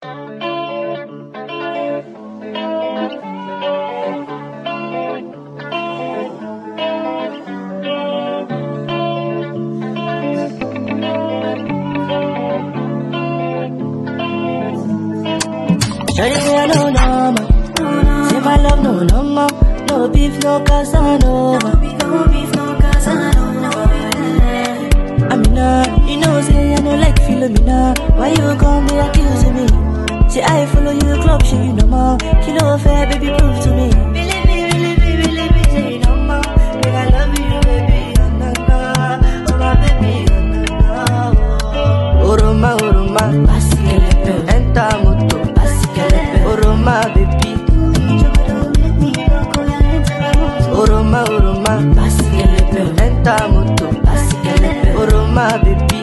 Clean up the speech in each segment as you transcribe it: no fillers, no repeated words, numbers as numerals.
Shawty say I know no more. Say my love no more. No beef, no Casanova. No beef, no Casanova. Amina, you know say I know like Philomena. Why you come here accusing me? Say I follow you club, shit you no more. Kilo fair, baby, prove to me. Believe me, say you no more. Make I love you, baby, oh no no. Oh my baby, oh no no. Oroma, oroma, Basikelepe, enter moto. basikelepe. Oroma, baby. Oroma, oroma, Basikelepe, enter moto. basikelepe. Oroma, baby.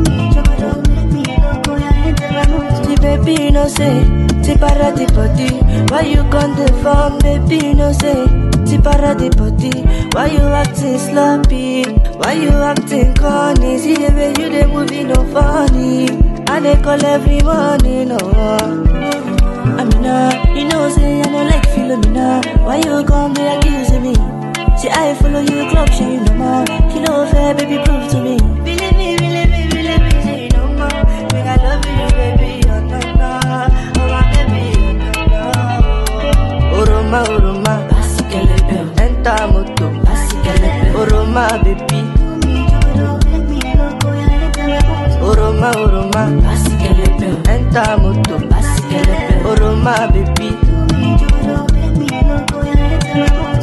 The baby no say, ti para the body. Why you come the phone, baby no say, ti para the body. Why you acting sloppy? Why you acting corny? See the way you dey moving no funny. I dey call every morning, no. Amina, you know say I no like Philomena. Why you come be accusing me? See I follow you club, shit you no more. Kilo fair, baby, prove to me. Believe me, say you no more. Make I love you, baby, oh no no. Oh my baby, oh no no. Oroma, oroma, Basikelepe, enter moto. basikelepe. Oroma, baby. Oroma, oroma, Basikelepe, enter moto. basikelepe. Oroma, baby. Baby,